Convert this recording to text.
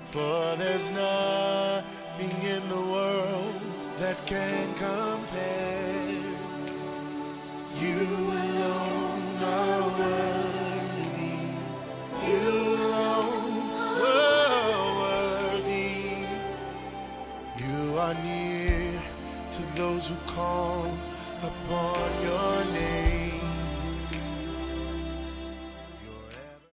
For there's nothing in the world that can compare. You alone are worthy. You alone are worthy. You are near to those who call upon your name.